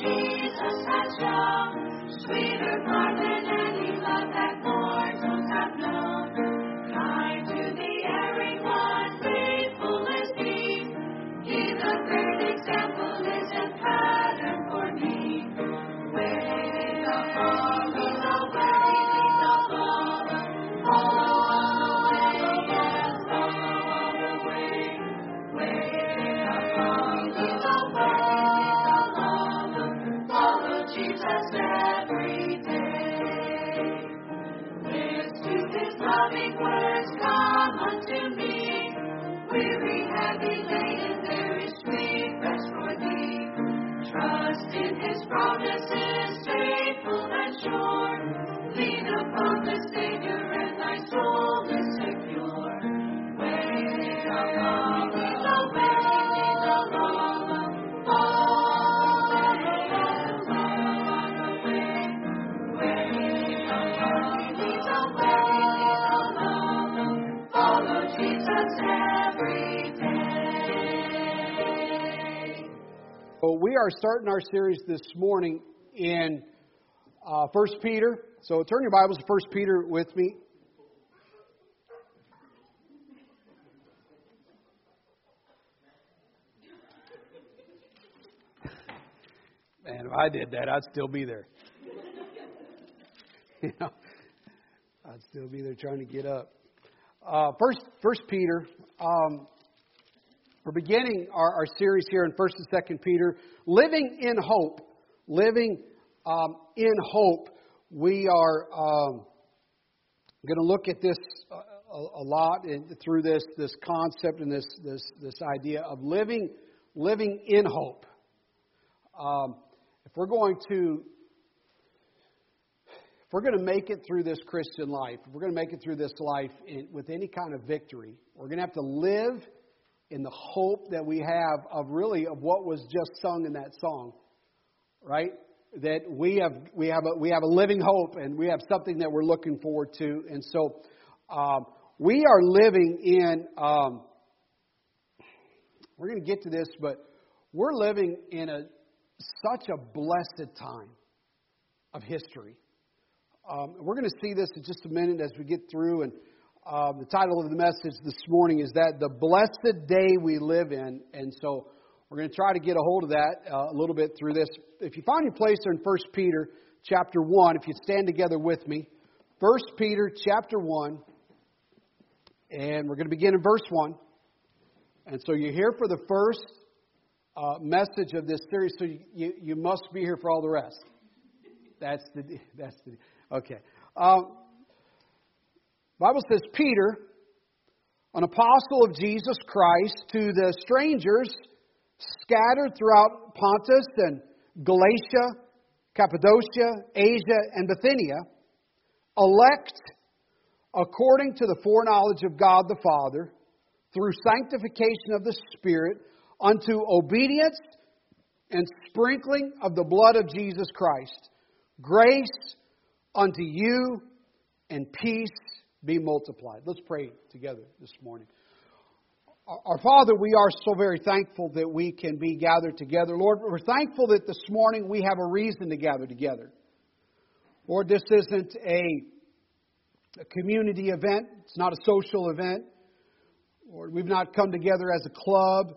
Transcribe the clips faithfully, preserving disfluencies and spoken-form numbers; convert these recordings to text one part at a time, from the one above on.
Jesus has shown, sweeter far than any love that mortals have known. Kind to the erring one, faithful as he. He the great example is and pattern for me. Waiting the follow, the way, the follow, follow on the way, yes, follow on the way. Waiting the follow, the way, the follow, follow Jesus every day. Lift to his loving words, come unto me. Weary, heavy laden, there is sweet rest for thee. Trust in his promises, faithful and sure. Lean upon the Savior and thy soul is secure. Waiting the Lord, the way, the Lord, follow on the way. Waiting the Lord, the way, the Lord, follow Jesus every day. Well, we are starting our series this morning in uh, First Peter. So turn your Bibles to First Peter with me. Man, if I did that, I'd still be there. You know, I'd still be there trying to get up. Uh, first, First Peter. Um, we're beginning our, our series here in First and Second Peter, living in hope. Living um, in hope. We are um, going to look at this a, a lot in, through this this concept and this this this idea of living living in hope. Um, if we're going to if we're going to make it through this Christian life, if we're going to make it through this life in, with any kind of victory, we're going to have to live in the hope that we have of really of what was just sung in that song, right? That we have we have a we have a living hope, and we have something that we're looking forward to, and so um, we are living in. Um, we're going to get to this, but we're living in a such a blessed time of history. Um, we're going to see this in just a minute as we get through, and uh, the title of the message this morning is that the blessed day we live in, and so. We're going to try to get a hold of that uh, a little bit through this. If you find your place there in First Peter chapter one, if you stand together with me, First Peter chapter one, and we're going to begin in verse one. And so you're here for the first uh, message of this series, so you, you, you must be here for all the rest. That's the that's the okay. Um, Bible says, Peter, an apostle of Jesus Christ, to the strangers scattered throughout Pontus and Galatia, Cappadocia, Asia, and Bithynia, elect according to the foreknowledge of God the Father, through sanctification of the Spirit, unto obedience and sprinkling of the blood of Jesus Christ. Grace unto you and peace be multiplied. Let's pray together this morning. Our Father, we are so very thankful that we can be gathered together. Lord, we're thankful that this morning we have a reason to gather together. Lord, this isn't a, a community event. It's not a social event. Lord, we've not come together as a club.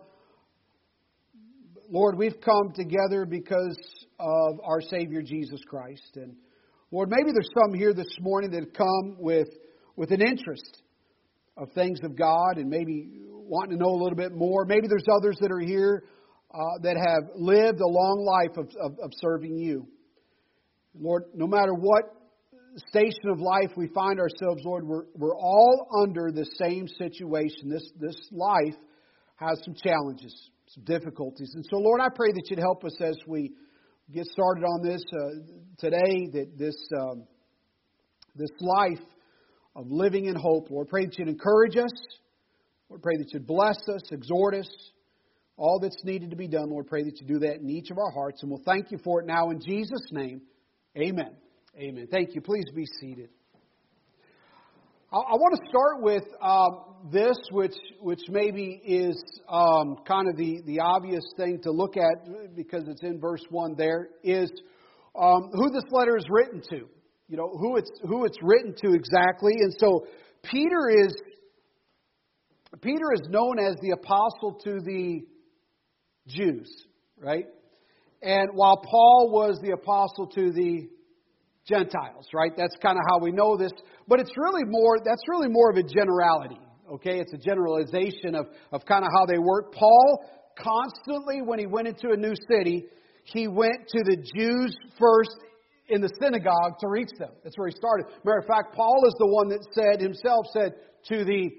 Lord, we've come together because of our Savior Jesus Christ. And Lord, maybe there's some here this morning that have come with, with an interest of things of God and maybe wanting to know a little bit more. Maybe there's others that are here uh, that have lived a long life of, of, of serving you. Lord, no matter what station of life we find ourselves, Lord, we're, we're all under the same situation. This, this life has some challenges, some difficulties. And so, Lord, I pray that you'd help us as we get started on this uh, today, that this, um, this life of living in hope, Lord, pray that you'd encourage us. Lord, pray that you'd bless us, exhort us, all that's needed to be done. Lord, pray that you do that in each of our hearts. And we'll thank you for it now in Jesus' name. Amen. Amen. Thank you. Please be seated. I, I want to start with um, this, which which maybe is um, kind of the, the obvious thing to look at because it's in verse one there, is um, who this letter is written to. You know, who it's who it's written to exactly. And so Peter is Peter is known as the apostle to the Jews, right? And while Paul was the apostle to the Gentiles, right? That's kind of how we know this. But it's really more, that's really more of a generality, okay? It's a generalization of, of kind of how they work. Paul constantly, when he went into a new city, he went to the Jews first in the synagogue to reach them. That's where he started. Matter of fact, Paul is the one that said, himself said, to the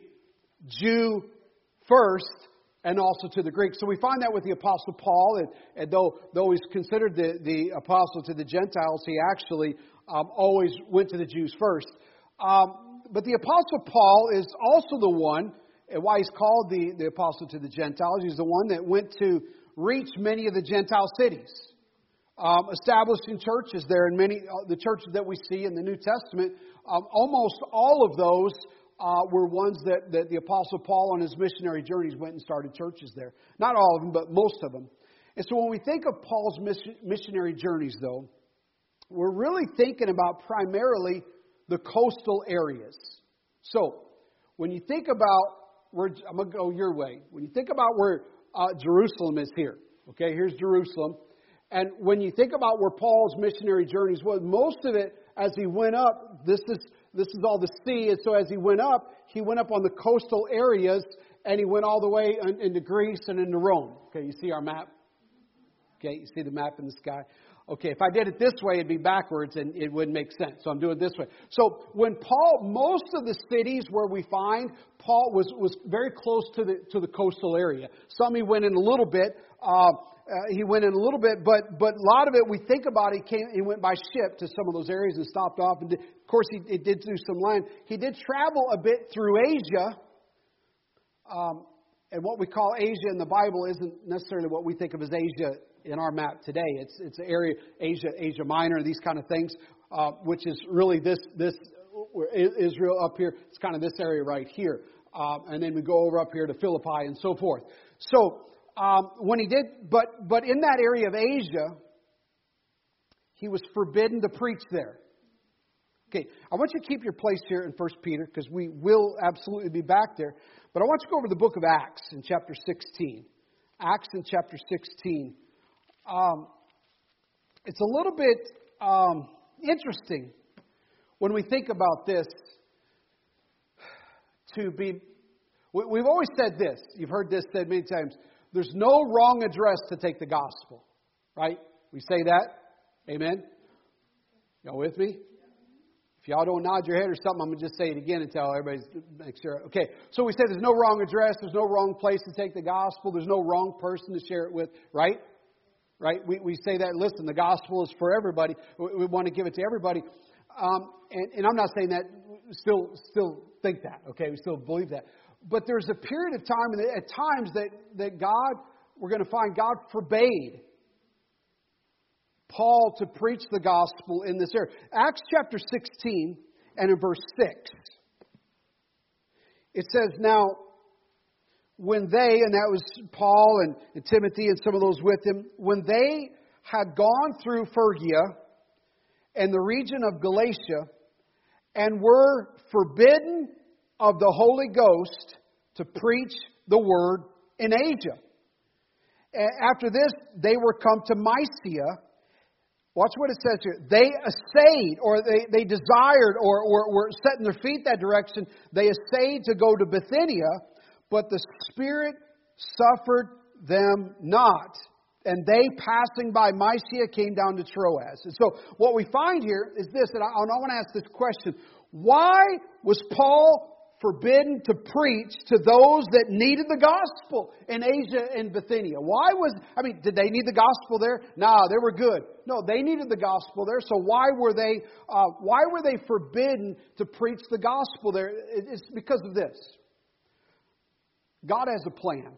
Jew first, and also to the Greek. So we find that with the Apostle Paul, and, and though though he's considered the, the apostle to the Gentiles, he actually um, always went to the Jews first. Um, but the Apostle Paul is also the one, and why he's called the, the apostle to the Gentiles, he's the one that went to reach many of the Gentile cities, um, establishing churches there, and many uh, the churches that we see in the New Testament, um, almost all of those Uh, were ones that, that the Apostle Paul on his missionary journeys went and started churches there. Not all of them, but most of them. And so when we think of Paul's mission, missionary journeys, though, we're really thinking about primarily the coastal areas. So when you think about, where, I'm going to go your way. When you think about where uh, Jerusalem is here, okay, here's Jerusalem. And when you think about where Paul's missionary journeys was, most of it, as he went up, this is This is all the sea, and so as he went up, he went up on the coastal areas, and he went all the way into Greece and into Rome. Okay, you see our map? Okay, you see the map in the sky? Okay, if I did it this way, it'd be backwards, and it wouldn't make sense, so I'm doing it this way. So when Paul, most of the cities where we find, Paul was, was very close to the to the coastal area. Some he went in a little bit, uh, Uh, he went in a little bit, but but a lot of it, we think about it, he, came, he went by ship to some of those areas and stopped off. And did, of course, he, he did do some land. He did travel a bit through Asia. Um, and what we call Asia in the Bible isn't necessarily what we think of as Asia in our map today. It's it's an area, Asia, Asia Minor, these kind of things, uh, which is really this, this Israel up here. It's kind of this area right here. Um, and then we go over up here to Philippi and so forth. So, Um, when he did, but but in that area of Asia, he was forbidden to preach there. Okay, I want you to keep your place here in First Peter because we will absolutely be back there. But I want you to go over to the book of Acts in chapter sixteen. Acts in chapter sixteen. Um, it's a little bit um, interesting when we think about this. To be, we've always said this. You've heard this said many times. There's no wrong address to take the gospel, right? We say that. Amen? Y'all with me? If y'all don't nod your head or something, I'm going to just say it again until everybody makes sure. Okay, so we say there's no wrong address, there's no wrong place to take the gospel, there's no wrong person to share it with, right? Right? We we say that, listen, the gospel is for everybody. We, we want to give it to everybody. Um, and, and I'm not saying that, still still think that, okay? We still believe that. But there's a period of time, and at times, that, that God, we're going to find God forbade Paul to preach the gospel in this area. Acts chapter sixteen and in verse six. It says, now, when they, and that was Paul and, and Timothy and some of those with him, when they had gone through Phrygia and the region of Galatia and were forbidden of the Holy Ghost to preach the word in Asia. After this, they were come to Mysia. Watch what it says here. They essayed, or they, they desired, or, or were setting their feet that direction. They essayed to go to Bithynia, but the Spirit suffered them not. And they, passing by Mysia, came down to Troas. And so what we find here is this, and I, I want to ask this question. Why was Paul forbidden to preach to those that needed the gospel in Asia and Bithynia? Why was, I mean, did they need the gospel there? No, they were good. No, they needed the gospel there. So why were they, uh, why were they forbidden to preach the gospel there? It's because of this. God has a plan.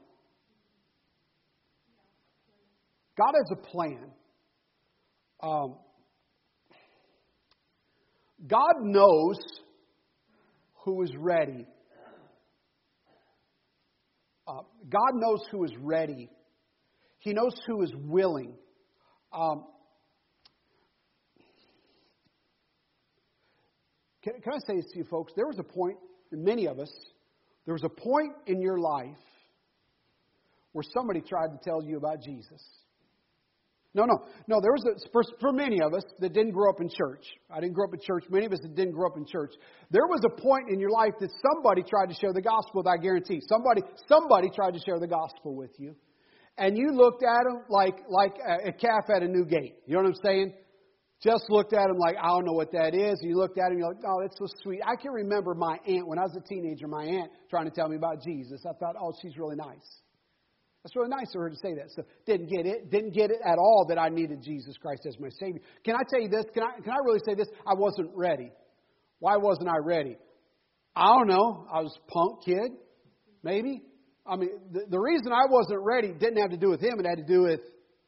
God has a plan. Um, God knows who is ready. Uh, God knows who is ready. He knows who is willing. Um, can, can I say this to you folks? There was a point, many of us, there was a point in your life where somebody tried to tell you about Jesus. No, no, no. There was a, for, for many of us that didn't grow up in church. I didn't grow up in church. Many of us that didn't grow up in church. There was a point in your life that somebody tried to share the gospel. I guarantee somebody, somebody tried to share the gospel with you, and you looked at them like like a calf at a new gate. You know what I'm saying? Just looked at them like, I don't know what that is. And you looked at them, you're like, oh, that's so sweet. I can remember my aunt when I was a teenager. My aunt trying to tell me about Jesus. I thought, oh, she's really nice. That's really nice of her to say that. So didn't get it. Didn't get it at all that I needed Jesus Christ as my Savior. Can I tell you this? Can I can I really say this? I wasn't ready. Why wasn't I ready? I don't know. I was a punk kid, maybe. I mean, the, the reason I wasn't ready didn't have to do with him. It had to do with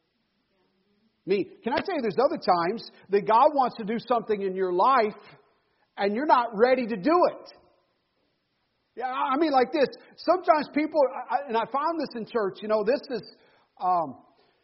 me. Can I tell you there's other times that God wants to do something in your life and you're not ready to do it. Yeah, I mean like this. Sometimes people, and I found this in church, you know, this is, um,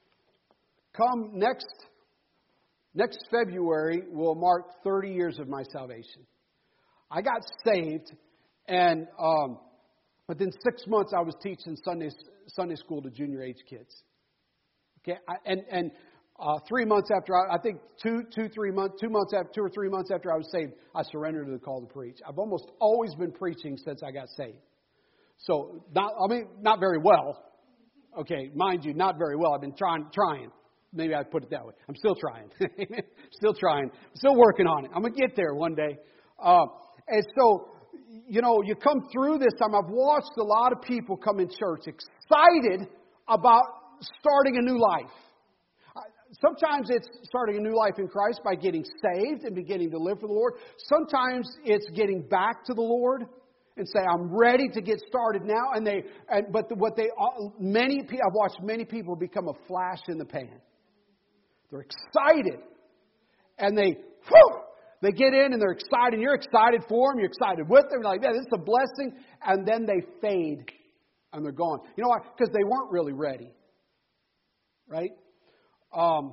come next, next February will mark thirty years of my salvation. I got saved, and, um, within six months I was teaching Sunday, Sunday school to junior age kids. Okay, I, and, and, Uh, three months after, I, I think two, two, three months, two months after, two or three months after I was saved, I surrendered to the call to preach. I've almost always been preaching since I got saved. So, not, I mean, not very well. Okay, mind you, not very well. I've been trying, trying. Maybe I'd put it that way. I'm still trying. Still trying. Still working on it. I'm going to get there one day. Uh, and so, you know, you come through this time. I've watched a lot of people come in church excited about starting a new life. Sometimes it's starting a new life in Christ by getting saved and beginning to live for the Lord. Sometimes it's getting back to the Lord and say, I'm ready to get started now. And they, and, but what they, many people, I've watched many people become a flash in the pan. They're excited. And they, whew, they get in and they're excited. And you're excited for them. You're excited with them. You're like, yeah, this is a blessing. And then they fade and they're gone. You know why? Because they weren't really ready. Right? Um,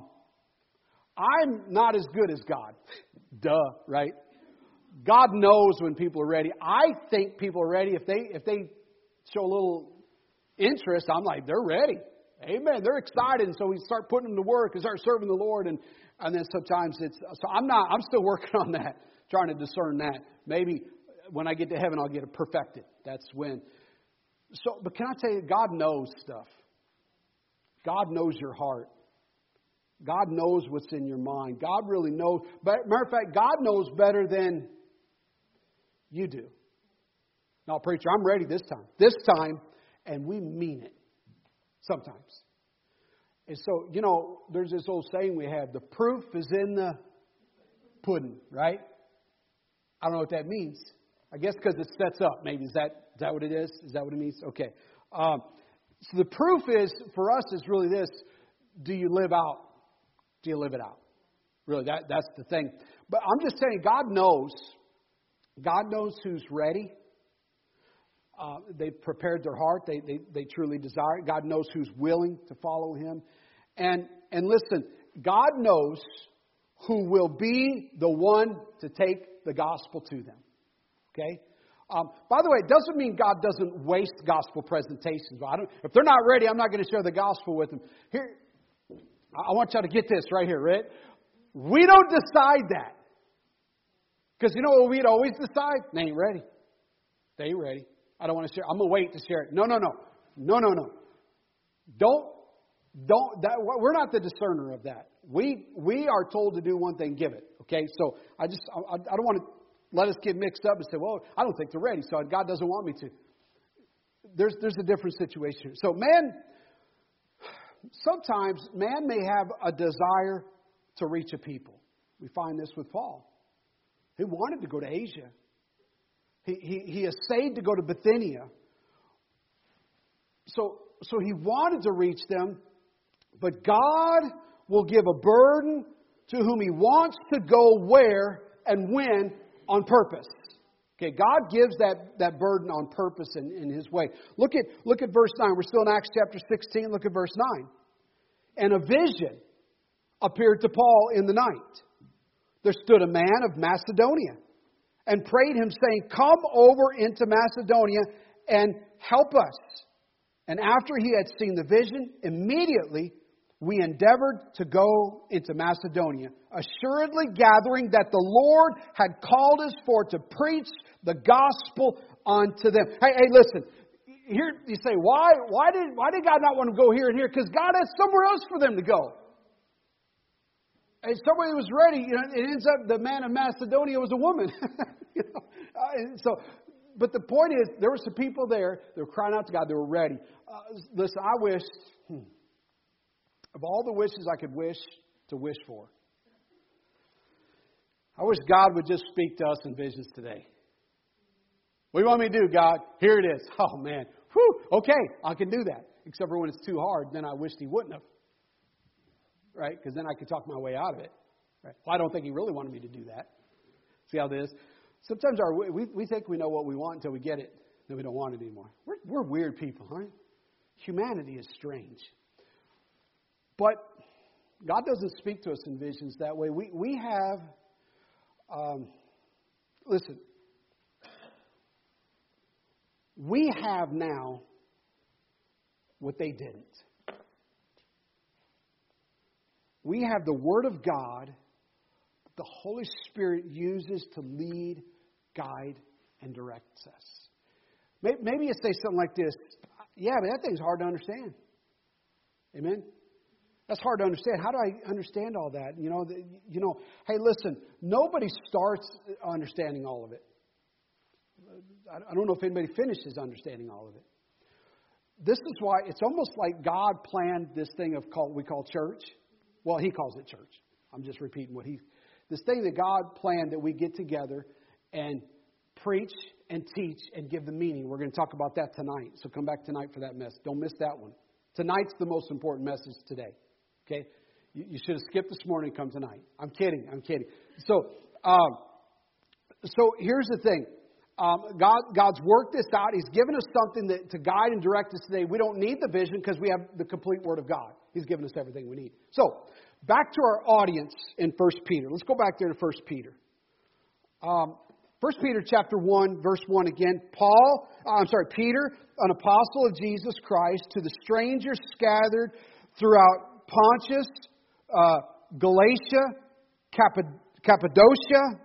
I'm not as good as God. Duh, right? God knows when people are ready. I think people are ready if they if they show a little interest. I'm like, they're ready. Amen. They're excited, and so we start putting them to work and start serving the Lord. And and then sometimes it's so I'm not. I'm still working on that, trying to discern that. Maybe when I get to heaven, I'll get it perfected. That's when. So, but can I tell you, God knows stuff. God knows your heart. God knows what's in your mind. God really knows. But matter of fact, God knows better than you do. Now, preacher, I'm ready this time. This time, and we mean it. Sometimes. And so, you know, there's this old saying we have, the proof is in the pudding, right? I don't know what that means. I guess because it sets up. Maybe is that is that what it is? Is that what it means? Okay. Um, so the proof is, for us, is really this. Do you live out? Do you live it out? Really, that, that's the thing. But I'm just saying, God knows. God knows who's ready. Uh, they've prepared their heart. They, they they truly desire it. God knows who's willing to follow Him. And and listen, God knows who will be the one to take the gospel to them. Okay? Um, by the way, it doesn't mean God doesn't waste gospel presentations. I don't, if they're not ready, I'm not going to share the gospel with them. Here, I want y'all to get this right here, right? We don't decide that. Because you know what we'd always decide? They ain't ready. They ain't ready. I don't want to share. I'm going to wait to share it. No, no, no. No, no, no. Don't, don't, that, we're not the discerner of that. We, we are told to do one thing, give it. Okay? So I just, I, I don't want to let us get mixed up and say, well, I don't think they're ready, so God doesn't want me to. There's, there's a different situation. So man, sometimes man may have a desire to reach a people. We find this with Paul. He wanted to go to Asia. He, he, he essayed to go to Bithynia. So, so he wanted to reach them, but God will give a burden to whom He wants to go where and when on purpose. Okay, God gives that, that burden on purpose in, in His way. Look at, look at verse nine. We're still in Acts chapter sixteen. Look at verse nine. And a vision appeared to Paul in the night. There stood a man of Macedonia and prayed him, saying, Come over into Macedonia and help us. And after he had seen the vision, immediately we endeavored to go into Macedonia, assuredly gathering that the Lord had called us for to preach the gospel unto them. Hey, hey, listen. Here you say, why, why did, why did God not want to go here and here? Because God has somewhere else for them to go. And somebody was ready. You know, it ends up the man of Macedonia was a woman. you know, uh, so, but the point is, there were some people there. They were crying out to God. They were ready. Uh, listen, I wish, hmm, of all the wishes I could wish to wish for, I wish God would just speak to us in visions today. What do you want me to do, God? Here it is. Oh, man. Whew. Okay, I can do that. Except for when it's too hard, then I wished He wouldn't have. Right? Because then I could talk my way out of it. Right? Well, I don't think He really wanted me to do that. See how this is? Sometimes our, we, we think we know what we want until we get it. Then we don't want it anymore. We're, we're weird people, aren't we? Humanity is strange. But God doesn't speak to us in visions that way. We, we have, um, listen, we have now what they didn't. We have the Word of God that the Holy Spirit uses to lead, guide, and direct us. Maybe you say something like this, yeah, but that thing's hard to understand. Amen? That's hard to understand. How do I understand all that? You know, the, you know. Hey, listen, nobody starts understanding all of it. I don't know if anybody finishes understanding all of it. This is why it's almost like God planned this thing of call, we call church. Well, He calls it church. I'm just repeating what He... This thing that God planned that we get together and preach and teach and give the meaning. We're going to talk about that tonight. So come back tonight for that message. Don't miss that one. Tonight's the most important message today. Okay? You, you should have skipped this morning and come tonight. I'm kidding. I'm kidding. So, um, so here's the thing. Um, God, God's worked this out. He's given us something that, to guide and direct us today. We don't need the vision because we have the complete Word of God. He's given us everything we need. So, back to our audience in First Peter. Let's go back there to First Peter. Um, First Peter chapter one, verse one again. Paul, uh, I'm sorry, Peter, an apostle of Jesus Christ, to the strangers scattered throughout Pontus, uh, Galatia, Cappa- Cappadocia,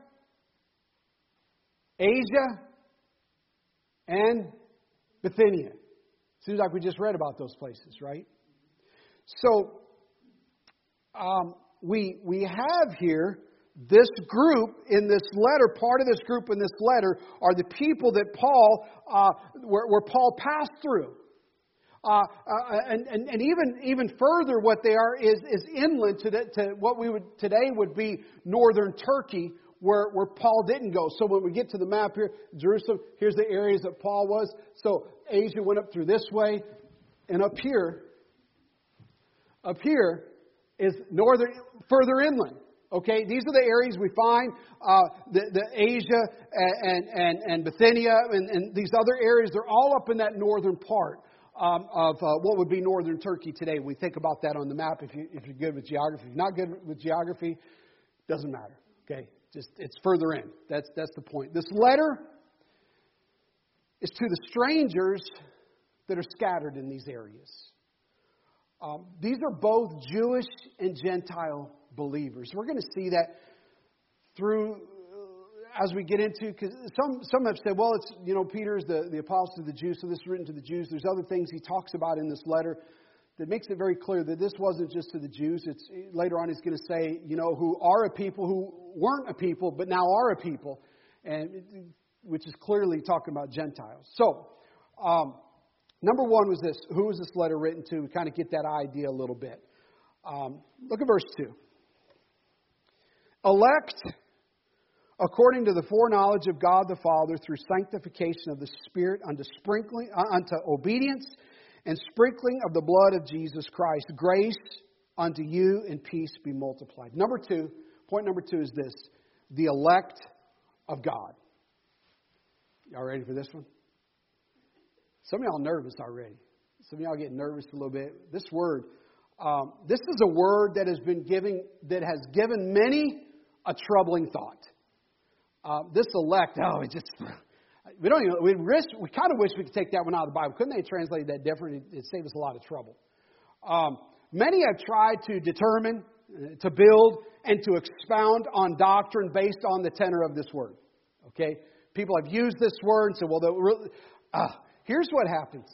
Asia, and Bithynia. Seems like we just read about those places, right? So, um, we we have here this group in this letter. Part of this group in this letter are the people that Paul, uh, where, where Paul passed through. Uh, uh, and, and, and even even further, what they are is is inland to the, to what we would today would be northern Turkey, where where Paul didn't go. So when we get to the map here, Jerusalem, here's the areas that Paul was. So Asia went up through this way, and up here, up here is northern, further inland. Okay, these are the areas we find uh, the, the Asia and and and Bithynia and, and these other areas. They're all up in that northern part. Um, of uh, what would be northern Turkey today. We think about that on the map if, you, if you're good with geography. If you're not good with geography, doesn't matter. Okay, just it's further in. That's that's the point. This letter is to the strangers that are scattered in these areas. Um, these are both Jewish and Gentile believers. We're going to see that through as we get into, because some some have said, well, it's, you know, Peter's the, the apostle to the Jews, so this is written to the Jews. There's other things he talks about in this letter that makes it very clear that this wasn't just to the Jews. It's later on he's going to say, you know, who are a people who weren't a people, but now are a people, and which is clearly talking about Gentiles. So, um, number one was this: who was this letter written to? We kind of get that idea a little bit. Um, look at verse two. Elect according to the foreknowledge of God the Father, through sanctification of the Spirit, unto sprinkling, uh, unto obedience and sprinkling of the blood of Jesus Christ, grace unto you and peace be multiplied. Number two, point number two is this: the elect of God. Y'all ready for this one? Some of y'all nervous already. Some of y'all getting nervous a little bit. This word, um, this is a word that has been giving, that has given many a troubling thought. Uh, this elect, oh, it just, we don't even, we risk, we kind of wish we could take that one out of the Bible. Couldn't they translate that different? It, it saved us a lot of trouble. Um, many have tried to determine, uh, to build, and to expound on doctrine based on the tenor of this word. Okay? People have used this word and said, well, the, uh, here's what happens.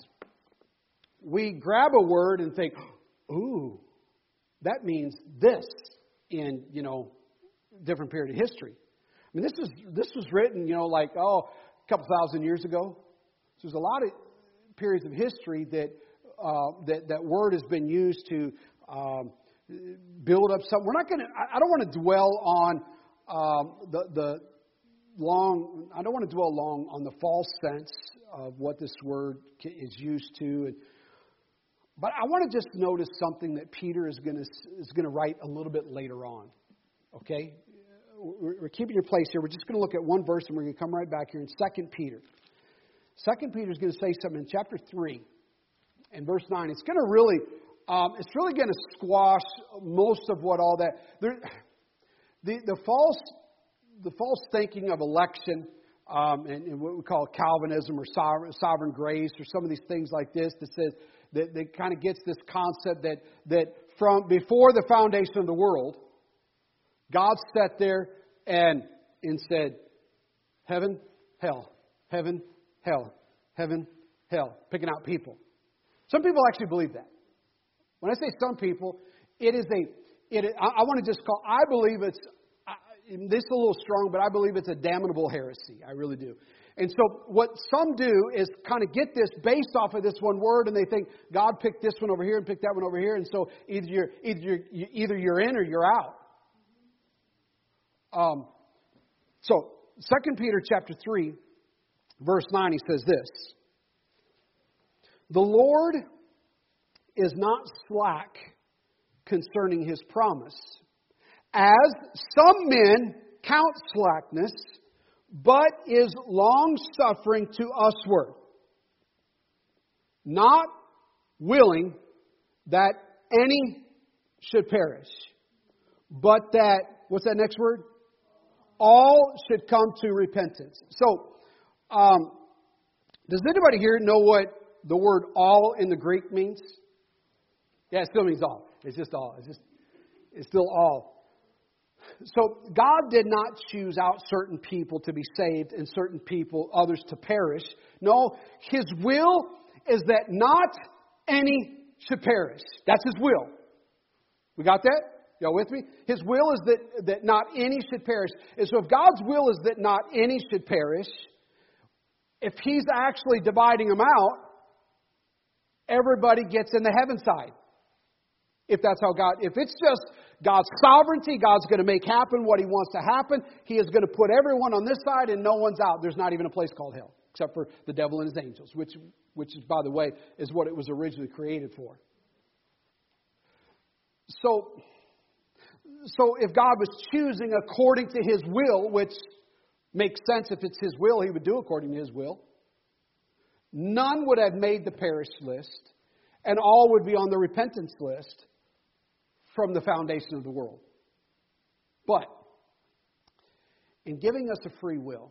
We grab a word and think, ooh, that means this in, you know, different period of history. I mean, this is this was written, you know, like, oh, a couple thousand years ago. So there's a lot of periods of history that uh, that that word has been used to um, build up something. We're not going to. I don't want to dwell on um, the the long. I don't want to dwell long on the false sense of what this word is used to. And, but I want to just notice something that Peter is going to is going to write a little bit later on. Okay. We're keeping your place here. We're just going to look at one verse and we're going to come right back here in Second Peter. Second Peter is going to say something in chapter three and verse nine. It's going to really, um, it's really going to squash most of what all that. There, the the false the false thinking of election um, and, and what we call Calvinism or sovereign, sovereign grace or some of these things like this that says that, that kind of gets this concept that that from before the foundation of the world, God sat there and, and said, heaven, hell, heaven, hell, heaven, hell, picking out people. Some people actually believe that. When I say some people, it is a, it is, I, I want to just call, I believe it's, I, this is a little strong, but I believe it's a damnable heresy. I really do. And so what some do is kind of get this based off of this one word, and they think God picked this one over here and picked that one over here, and so either you're, either you're, either you're in or you're out. Um, so, Second Peter chapter three, verse nine, he says this. The Lord is not slack concerning His promise, as some men count slackness, but is long-suffering to usward, not willing that any should perish, but that, what's that next word? All should come to repentance. So, um, does anybody here know what the word all in the Greek means? Yeah, it still means all. It's just all. It's just, it's still all. So, God did not choose out certain people to be saved and certain people, others to perish. No, His will is that not any should perish. That's His will. We got that? Y'all with me? His will is that, that not any should perish. And so if God's will is that not any should perish, if He's actually dividing them out, everybody gets in the heaven side. If that's how God, if it's just God's sovereignty, God's going to make happen what He wants to happen. He is going to put everyone on this side and no one's out. There's not even a place called hell, except for the devil and his angels, which, which is, by the way, is what it was originally created for. So... So if God was choosing according to His will, which makes sense if it's His will, He would do according to His will, none would have made the perish list, and all would be on the repentance list from the foundation of the world. But in giving us a free will,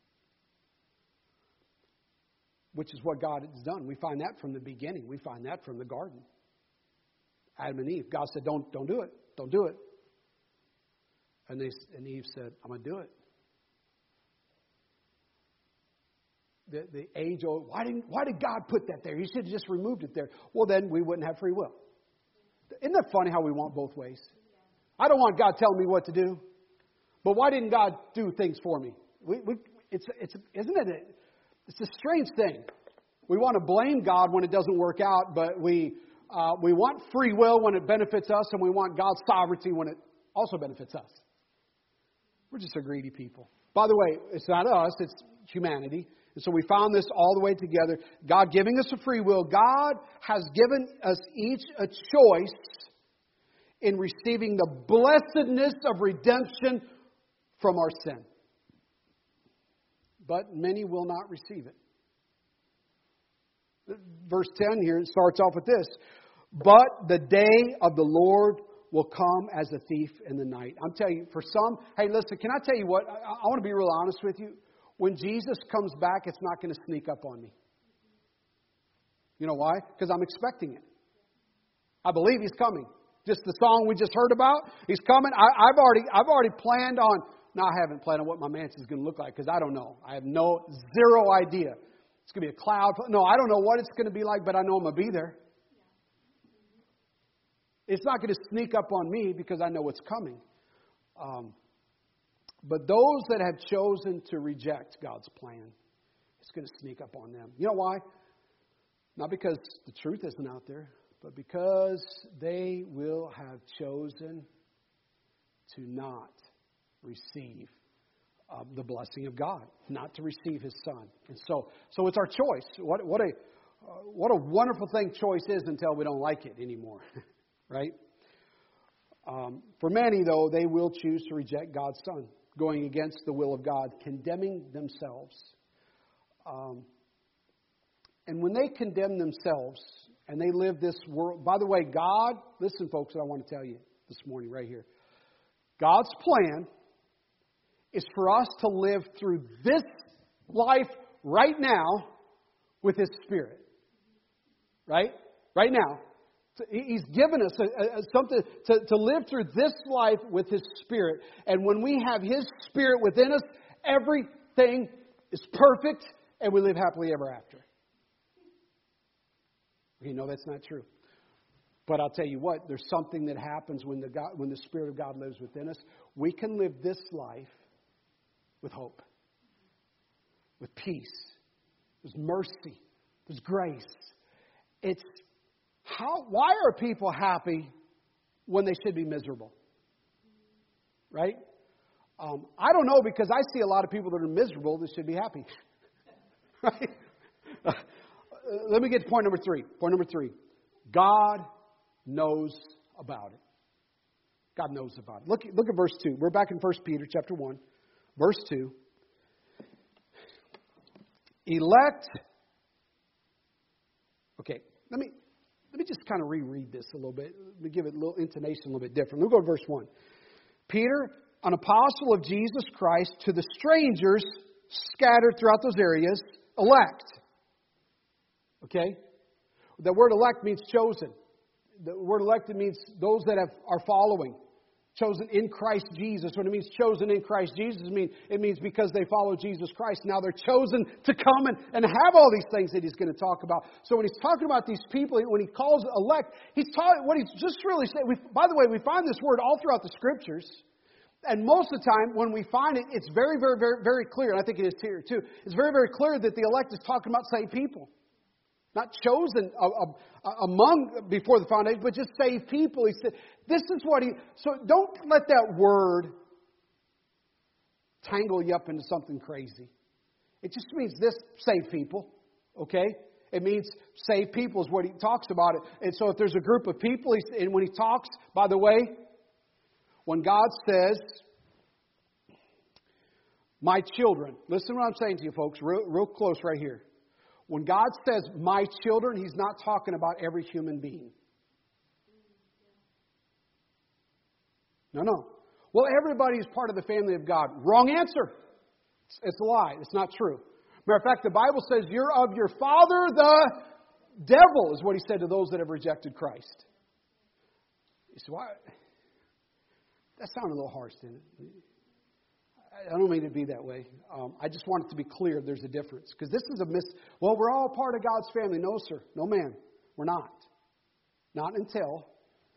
which is what God has done, we find that from the beginning. We find that from the garden. Adam and Eve. God said, don't, don't do it. Don't do it. And, they, and Eve said, I'm going to do it. The, the age old, why didn't why did God put that there? He should have just removed it there. Well, then we wouldn't have free will. Isn't that funny how we want both ways? I don't want God telling me what to do. But why didn't God do things for me? We, we, it's, it's, isn't it? A, it's a strange thing. We want to blame God when it doesn't work out, but we uh, we want free will when it benefits us, and we want God's sovereignty when it also benefits us. We're just a greedy people. By the way, it's not us, it's humanity. And so we found this all the way together. God giving us a free will. God has given us each a choice in receiving the blessedness of redemption from our sin. but many will not receive it. Verse ten here starts off with this. But the day of the Lord will come as a thief in the night. I'm telling you, for some, hey, listen, can I tell you what? I, I want to be real honest with you. When Jesus comes back, it's not going to sneak up on me. You know why? Because I'm expecting it. I believe He's coming. Just the song we just heard about, He's coming. I, I've already, I've already planned on. No, I haven't planned on what my mansion is going to look like because I don't know. I have no zero idea. It's going to be a cloud. No, I don't know what it's going to be like, but I know I'm going to be there. It's not going to sneak up on me because I know what's coming. Um, but those that have chosen to reject God's plan, it's going to sneak up on them. You know why? Not because the truth isn't out there, but because they will have chosen to not receive um, the blessing of God, not to receive His Son. And so, so it's our choice. What, what a uh, what a wonderful thing choice is until we don't like it anymore. Right? Um, for many, though, they will choose to reject God's Son, going against the will of God, condemning themselves. Um, and when they condemn themselves and they live this world... By the way, God... Listen, folks, I want to tell you this morning right here. God's plan is for us to live through this life right now with His Spirit. Right? Right now. He's given us a, a, something to, to live through this life with His Spirit. And when we have His Spirit within us, everything is perfect and we live happily ever after. You know that's not true. But I'll tell you what, there's something that happens when the God, when the Spirit of God lives within us. We can live this life with hope, with peace. There's mercy. There's grace. It's How? Why are people happy when they should be miserable? Right? Um, I don't know, because I see a lot of people that are miserable that should be happy. Right? Uh, let me get to point number three. Point number three. God knows about it. God knows about it. Look, look at verse two. We're back in First Peter chapter one. Verse two. Elect. Okay, let me... Let me just kind of reread this a little bit. Let me give it a little intonation a little bit different. We'll go to verse one. Peter, an apostle of Jesus Christ, to the strangers scattered throughout those areas, elect. Okay? The word elect means chosen. The word elected means those that have, are following. Chosen in Christ Jesus. When it means chosen in Christ Jesus, it means, it means because they follow Jesus Christ. Now they're chosen to come and, and have all these things that He's going to talk about. So when He's talking about these people, when He calls elect, He's talking, what He's just really saying, we, by the way, we find this word all throughout the Scriptures. And most of the time, when we find it, it's very, very, very, very clear. And I think it is here too. It's very, very clear that the elect is talking about saved people. Not chosen uh, uh, among before the foundation, but just saved people. He said, this is what he... So don't let that word tangle you up into something crazy. It just means this, saved people. Okay? It means saved people is what he talks about. It. And so if there's a group of people, he, and when he talks, by the way, when God says, my children, listen to what I'm saying to you folks, real, real close right here. When God says, my children, He's not talking about every human being. No, no. Well, everybody is part of the family of God. Wrong answer. It's, it's a lie. It's not true. Matter of fact, the Bible says, you're of your father, the devil, is what He said to those that have rejected Christ. You say, why? That sounded a little harsh, didn't it? I don't mean it to be that way. Um, I just want it to be clear there's a difference. Because this is a mis... Well, we're all part of God's family. No, sir. No, ma'am. We're not. Not until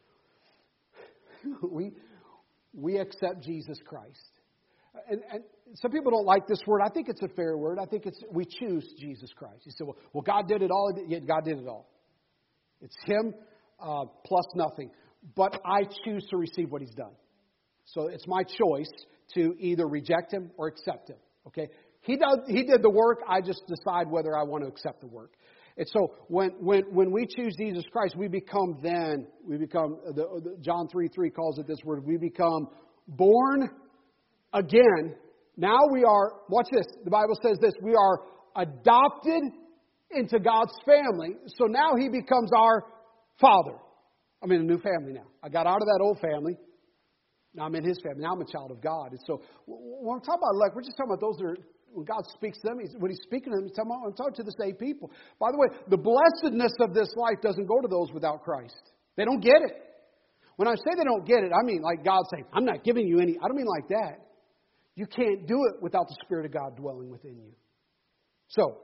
we we accept Jesus Christ. And, and some people don't like this word. I think it's a fair word. I think it's we choose Jesus Christ. You say, well, well God did it all. Yeah, God did it all. It's Him uh, plus nothing. But I choose to receive what He's done. So it's my choice to either reject Him or accept Him. Okay? He does. He did the work. I just decide whether I want to accept the work. And so when when when we choose Jesus Christ, we become then we become the, the John three three calls it this word. We become born again Now we are, watch this, the Bible says this, we are adopted into God's family. So now He becomes our Father. I'm in a new family now. I got out of that old family. Now I'm in His family. Now I'm a child of God. And so when we're talking about elect, we're just talking about those that are, when God speaks to them, he's, when He's speaking to them, He's talking about, I'm talking to the saved people. By the way, the blessedness of this life doesn't go to those without Christ. They don't get it. When I say they don't get it, I mean like God saying, I'm not giving you any. I don't mean like that. You can't do it without the Spirit of God dwelling within you. So,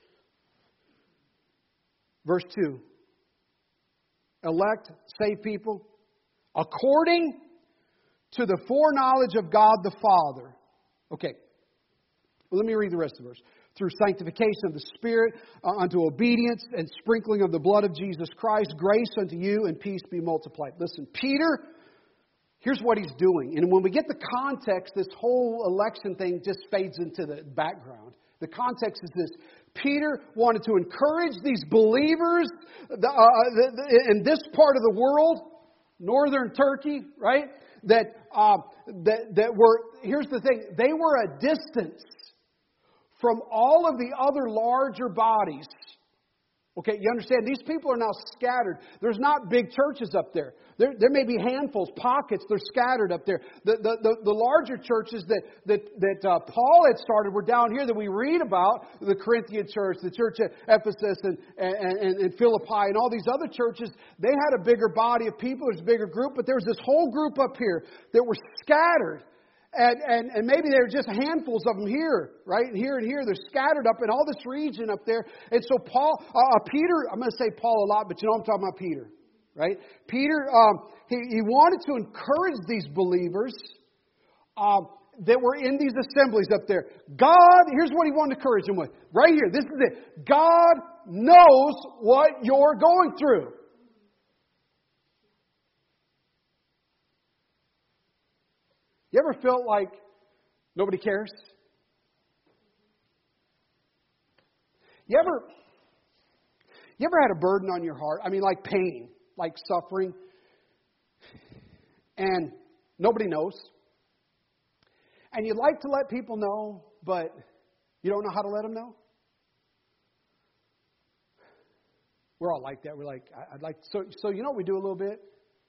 verse two. Elect, saved people, according to the foreknowledge of God the Father. Okay. Well, let me read the rest of the verse. Through sanctification of the Spirit, uh, unto obedience and sprinkling of the blood of Jesus Christ, grace unto you and peace be multiplied. Listen, Peter, here's what he's doing. And when we get the context, this whole election thing just fades into the background. The context is this. Peter wanted to encourage these believers the, uh, the, the, in this part of the world, northern Turkey, right? That, uh, that, that were, here's the thing, they were a distance from all of the other larger bodies. Okay, you understand? These people are now scattered. There's not big churches up there. There, there may be handfuls, pockets. They're scattered up there. The, the, the, the larger churches that, that, that uh, Paul had started were down here that we read about. The Corinthian church, the church at Ephesus and, and, and, and Philippi and all these other churches. They had a bigger body of people. There's a bigger group. But there was this whole group up here that were scattered. And, and, and maybe there are just handfuls of them here, right? And here and here. They're scattered up in all this region up there. And so Paul, uh, Peter, I'm going to say Paul a lot, but you know I'm talking about Peter, right? Peter, um, he, he wanted to encourage these believers um, that were in these assemblies up there. God, here's what he wanted to encourage them with. Right here, this is it. God knows what you're going through. You ever felt like nobody cares? You ever, you ever had a burden on your heart? I mean, like pain, like suffering, and nobody knows. And you'd like to let people know, but you don't know how to let them know? We're all like that. We're like, I'd like, so, so you know what we do a little bit?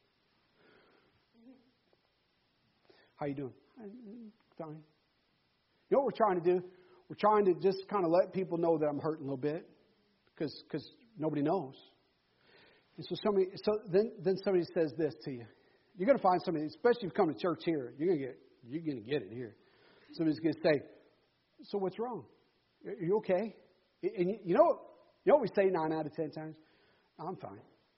How you doing? Fine. You know what we're trying to do? We're trying to just kind of let people know that I'm hurting a little bit because because nobody knows. And so somebody, so then then somebody says this to you. You're going to find somebody, especially if you come to church here. You're going to get you're going to get it here. Somebody's going to say, "So what's wrong? Are you okay?" And you, you know you know what we say nine out of ten times? I'm fine.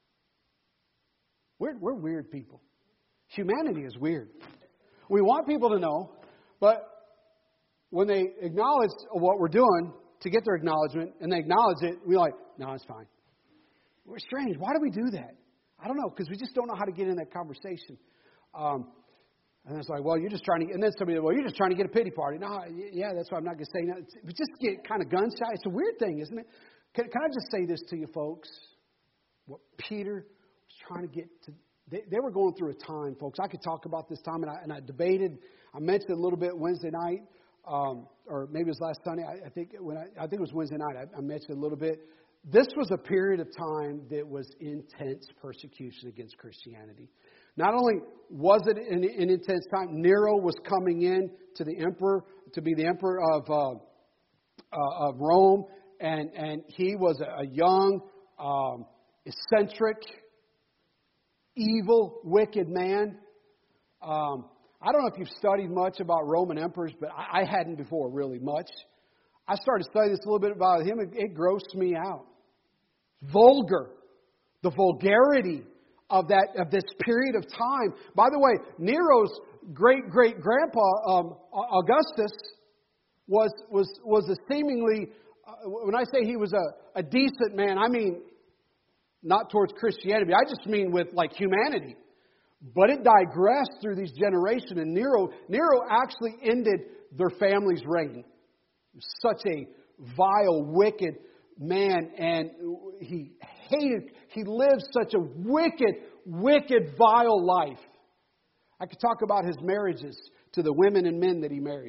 We're we're weird people. Humanity is weird. We want people to know, but when they acknowledge what we're doing to get their acknowledgement, and they acknowledge it, we're like, no, it's fine. We're strange. Why do we do that? I don't know, because we just don't know how to get in that conversation. Um, and it's like, well, you're just trying to, and then somebody, well, you're just trying to get a pity party. No, yeah, that's why I'm not going to say that. We just get kind of gun shy. It's a weird thing, isn't it? Can, can I just say this to you, folks? What Peter was trying to get to. They, they were going through a time, folks. I could talk about this time, and I, and I debated. I mentioned it a little bit Wednesday night, um, or maybe it was last Sunday. I, I think when I, I think it was Wednesday night. I, I mentioned it a little bit. This was a period of time that was intense persecution against Christianity. Not only was it an, an intense time, Nero was coming in to the emperor to be the emperor of uh, uh, of Rome, and and he was a, a young, um, eccentric, evil, wicked man. Um, I don't know if you've studied much about Roman emperors, but I, I hadn't before really much. I started studying this a little bit about him. It, it grossed me out. Vulgar. The vulgarity of that of this period of time. By the way, Nero's great-great-grandpa, um, Augustus, was, was, was a seemingly, uh, when I say he was a, a decent man, I mean not towards Christianity. I just mean with like humanity. But it digressed through these generations. And Nero, Nero actually ended their family's reign. Such a vile, wicked man. And he hated, he lived such a wicked, wicked, vile life. I could talk about his marriages to the women and men that he married.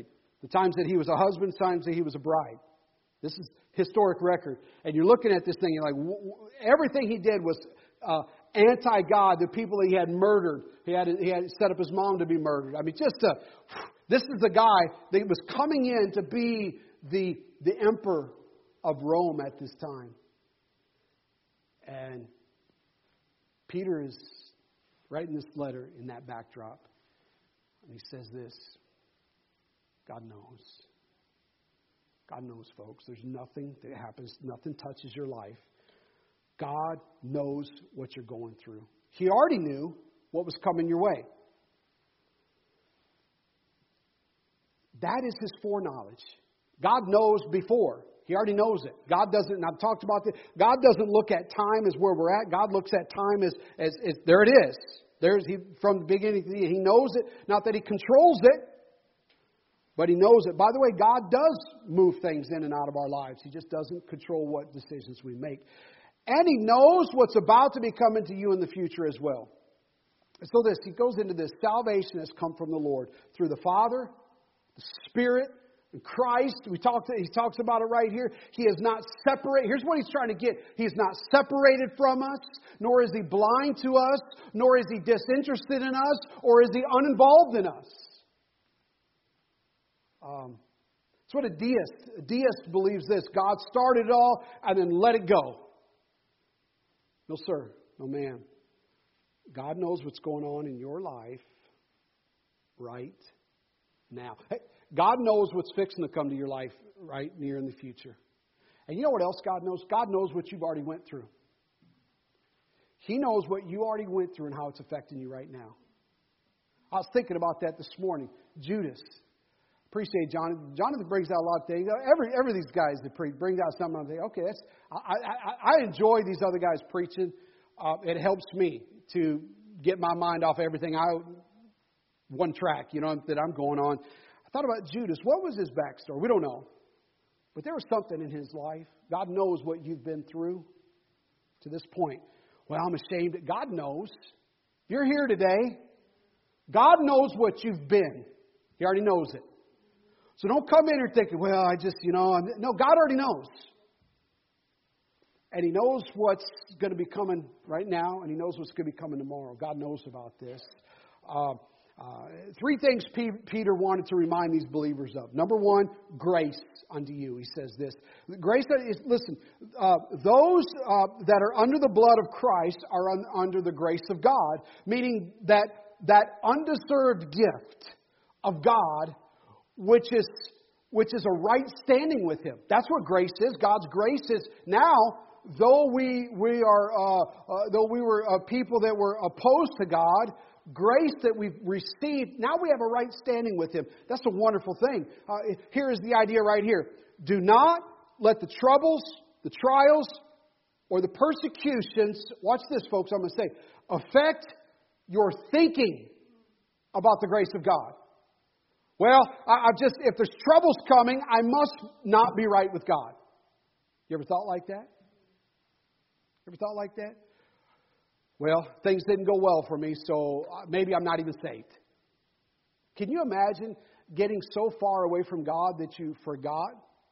The times that he was a husband, times that he was a bride. This is historic record. And you're looking at this thing, you're like, w- w- everything he did was uh, anti-God. The people that he had murdered, he had he had set up his mom to be murdered. I mean, just uh, this is the guy that was coming in to be the the emperor of Rome at this time. And Peter is writing this letter in that backdrop. And he says this, God knows. God knows, folks. There's nothing that happens, nothing touches your life. God knows what you're going through. He already knew what was coming your way. That is His foreknowledge. God knows before. He already knows it. God doesn't, and I've talked about this, God doesn't look at time as where we're at. God looks at time as, as, as there it is. There's He from the beginning to the end. He knows it. Not that He controls it, but He knows it. By the way, God does move things in and out of our lives. He just doesn't control what decisions we make. And He knows what's about to be coming to you in the future as well. So this, He goes into this. Salvation has come from the Lord through the Father, the Spirit, and Christ. We talked. He talks about it right here. He is not separated. Here's what He's trying to get. He is not separated from us, nor is He blind to us, nor is He disinterested in us, or is He uninvolved in us. Um, that's what a deist. A deist believes this. God started it all and then let it go. No, sir. No, ma'am. God knows what's going on in your life right now. Hey, God knows what's fixing to come to your life right near in the future. And you know what else God knows? God knows what you've already went through. He knows what you already went through and how it's affecting you right now. I was thinking about that this morning. Judas. Appreciate Jonathan. Jonathan brings out a lot of things. Every every of these guys that preach brings out something. I'm thinking, okay, that's I, I, I enjoy these other guys preaching. Uh, it helps me to get my mind off everything. I one track, you know, that I'm going on. I thought about Judas. What was his backstory? We don't know, but there was something in his life. God knows what you've been through to this point. Well, I'm ashamed. God knows. You're here today. God knows what you've been. He already knows it. So don't come in here thinking, well, I just, you know, I'm... no, God already knows. And He knows what's going to be coming right now, and He knows what's going to be coming tomorrow. God knows about this. Uh, uh, three things P- Peter wanted to remind these believers of. Number one, grace unto you. He says this. Grace is, listen, uh, those uh, that are under the blood of Christ are un- under the grace of God, meaning that that undeserved gift of God, which is which is a right standing with Him. That's what grace is. God's grace is now, though we we are uh, uh, though we were uh, people that were opposed to God, grace that we've received, now we have a right standing with Him. That's a wonderful thing. Uh, here is the idea right here. Do not let the troubles, the trials, or the persecutions, watch this, folks, I'm going to say, affect your thinking about the grace of God. Well, I, I've just, if there's troubles coming, I must not be right with God. You ever thought like that? Ever thought like that? Well, things didn't go well for me, so maybe I'm not even saved. Can you imagine getting so far away from God that you forgot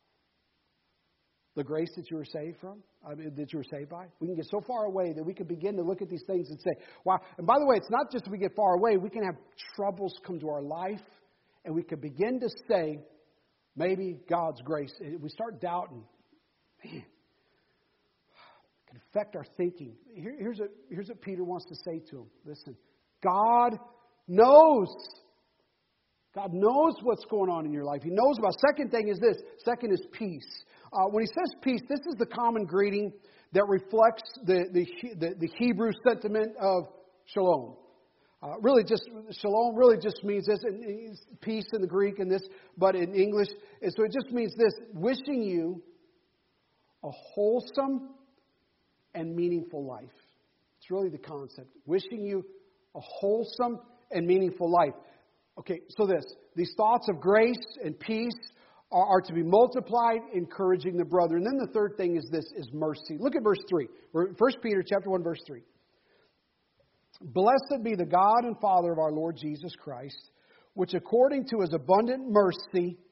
the grace that you were saved from, I mean, that you were saved by? We can get so far away that we can begin to look at these things and say, wow. And by the way, it's not just we get far away. We can have troubles come to our life, and we can begin to say, maybe God's grace. We start doubting. Man, it can affect our thinking. Here, here's, a, here's what Peter wants to say to him. Listen, God knows. God knows what's going on in your life. He knows about. Second thing is this. Second is peace. Uh, when he says peace, this is the common greeting that reflects the, the, the, the Hebrew sentiment of shalom. Uh, really just, shalom really just means this, and it's peace in the Greek and this, but in English, and so it just means this, wishing you a wholesome and meaningful life. It's really the concept. Wishing you a wholesome and meaningful life. Okay, so this, these thoughts of grace and peace are, are to be multiplied, encouraging the brother. And then the third thing is this, is mercy. Look at verse three. First Peter chapter one, verse three. Blessed be the God and Father of our Lord Jesus Christ, which according to His abundant mercy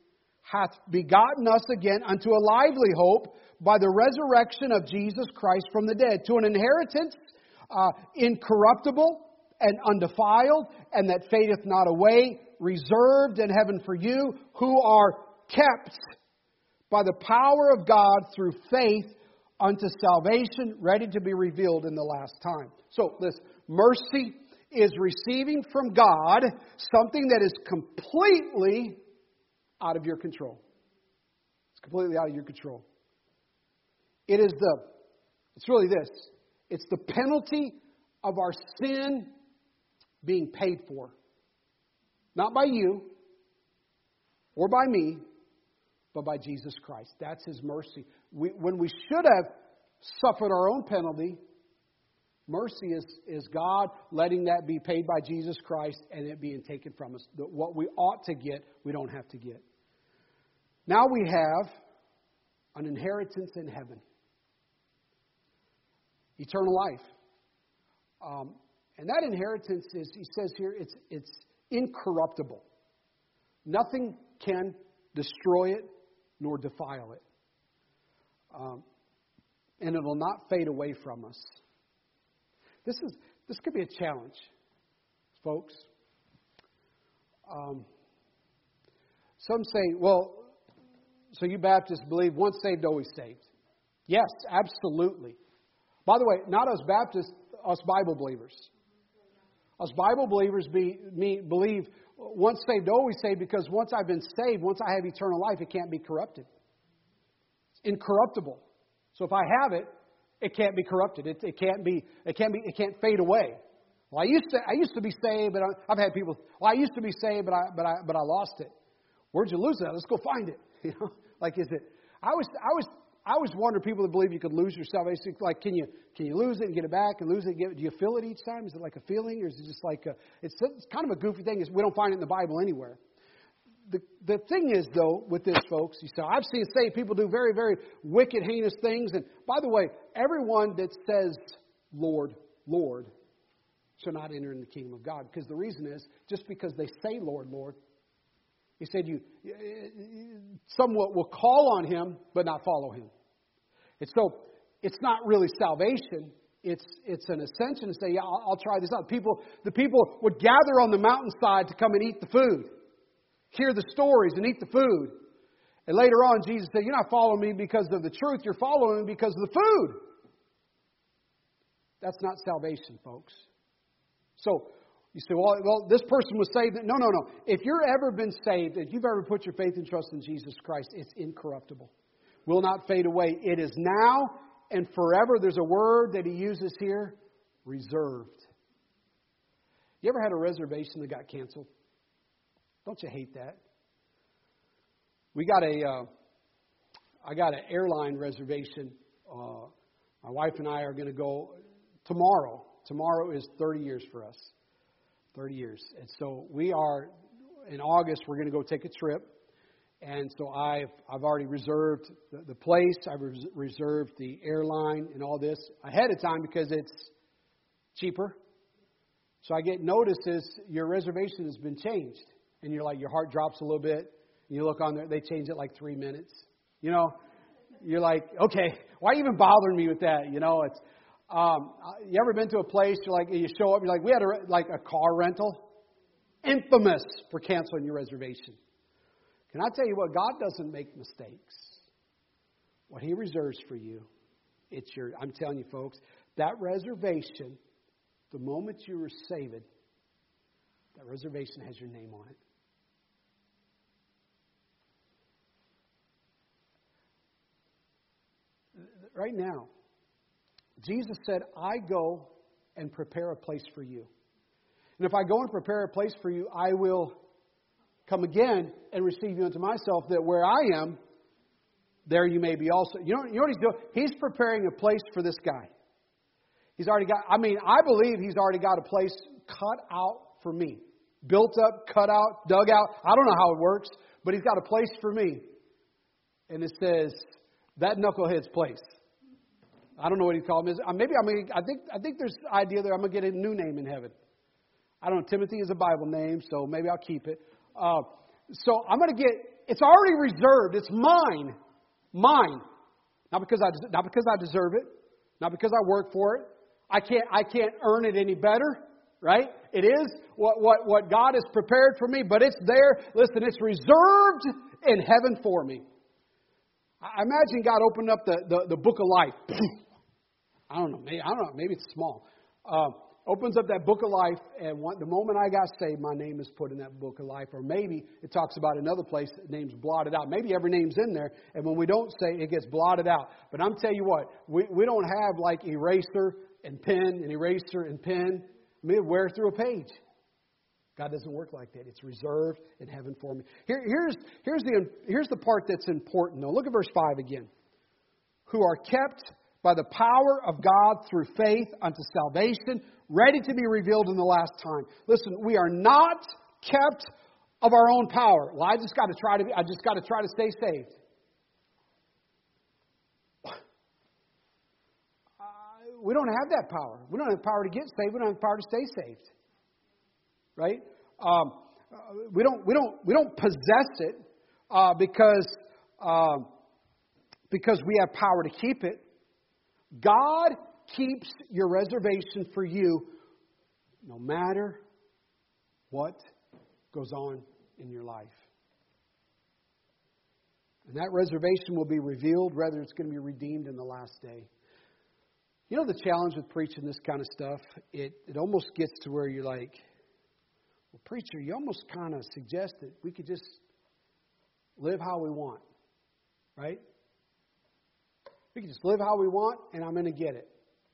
hath begotten us again unto a lively hope by the resurrection of Jesus Christ from the dead, to an inheritance uh, incorruptible and undefiled, and that fadeth not away, reserved in heaven for you, who are kept by the power of God through faith unto salvation, ready to be revealed in the last time. So this mercy is receiving from God something that is completely out of your control. It's completely out of your control. It is the, it's really this. It's the penalty of our sin being paid for. Not by you or by me, but by Jesus Christ. That's His mercy. We, when we should have suffered our own penalty, mercy is, is God letting that be paid by Jesus Christ and it being taken from us. What we ought to get, we don't have to get. Now we have an inheritance in heaven. Eternal life. Um, and that inheritance is, he says here, it's, it's incorruptible. Nothing can destroy it nor defile it. Um, and it will not fade away from us. This is this could be a challenge, folks. Um, some say, well, so you Baptists believe once saved, always saved. Yes, absolutely. By the way, not us Baptists, us Bible believers. Us Bible believers be, me, believe once saved, always saved, because once I've been saved, once I have eternal life, it can't be corrupted. It's incorruptible. So if I have it, it can't be corrupted. It, it can't be. It can't be. It can't fade away. Well, I used to. I used to be saved, but I, I've had people. Well, I used to be saved, but I. But I. But I lost it. Where'd you lose it? Let's go find it. You know, like is it? I was. I was. I always wonder people that believe you could lose your salvation. Like, can you? Can you lose it and get it back and lose it? And get it? Do you feel it each time? Is it like a feeling, or is it just like a? It's, it's kind of a goofy thing. Is we don't find it in the Bible anywhere. The, the thing is, though, with this, folks, you say, I've seen saved people do very, very wicked, heinous things. And by the way, everyone that says, Lord, Lord, shall not enter in the kingdom of God. Because the reason is, just because they say, Lord, Lord, he said, you somewhat will call on Him, but not follow Him. And so, it's not really salvation. It's it's an ascension to say, yeah, I'll, I'll try this out. People, the people would gather on the mountainside to come and eat the food. Hear the stories and eat the food. And later on, Jesus said, you're not following me because of the truth. You're following me because of the food. That's not salvation, folks. So, you say, well, well, this person was saved. No, no, no. If you've ever been saved, if you've ever put your faith and trust in Jesus Christ, it's incorruptible. Will not fade away. It is now and forever. There's a word that He uses here, reserved. You ever had a reservation that got canceled? Don't you hate that? We got a, uh, I got an airline reservation. Uh, my wife and I are going to go tomorrow. Tomorrow is thirty years for us. thirty years. And so we are, in August, we're going to go take a trip. And so I've, I've already reserved the, the place. I've res- reserved the airline and all this ahead of time because it's cheaper. So I get notices, your reservation has been changed. And you're like, your heart drops a little bit. And you look on there, they change it like three minutes. You know, you're like, okay, why even bothering me with that? You know, it's, um, you ever been to a place, you're like, you show up, you're like, we had a, like a car rental. Infamous for canceling your reservation. Can I tell you what? God doesn't make mistakes. What He reserves for you, it's your, I'm telling you folks, that reservation, the moment you were saved, that reservation has your name on it. Right now, Jesus said, I go and prepare a place for you. And if I go and prepare a place for you, I will come again and receive you unto myself, that where I am, there you may be also. You know, you know what He's doing? He's preparing a place for this guy. He's already got, I mean, I believe He's already got a place cut out for me. Built up, cut out, dug out. I don't know how it works, but He's got a place for me. And it says, that knucklehead's place. I don't know what He called him. Maybe I mean I think I think there's the idea that I'm gonna get a new name in heaven. I don't know. Timothy is a Bible name, so maybe I'll keep it. Uh, so I'm gonna get it's already reserved. It's mine. Mine. Not because I not because I deserve it. Not because I work for it. I can't I can't earn it any better. Right? It is what, what, what God has prepared for me, but it's there. Listen, it's reserved in heaven for me. I imagine God opened up the, the, the book of life. I don't know. Maybe, I don't know. Maybe it's small. Uh, opens up that book of life, and one, the moment I got saved, my name is put in that book of life. Or maybe it talks about another place, the name's blotted out. Maybe every name's in there, and when we don't say it, it gets blotted out. But I'm telling you what, we, we don't have like eraser and pen and eraser and pen. I mean, wear through a page. God doesn't work like that. It's reserved in heaven for me. Here, here's, here's, the, here's the part that's important, though. Look at verse five again. Who are kept by the power of God through faith unto salvation, ready to be revealed in the last time. Listen, we are not kept of our own power. Well, I just got to try to be, I just got to try to stay saved. We don't have that power. We don't have power to get saved. We don't have power to stay saved. Right? Um, we don't. We don't. We don't possess it uh, because um, because we have power to keep it. God keeps your reservation for you, no matter what goes on in your life. And that reservation will be revealed, whether it's going to be redeemed in the last day. You know the challenge with preaching this kind of stuff? It it almost gets to where you're like, well, preacher, you almost kind of suggest that we could just live how we want. Right? We can just live how we want and I'm going to get it.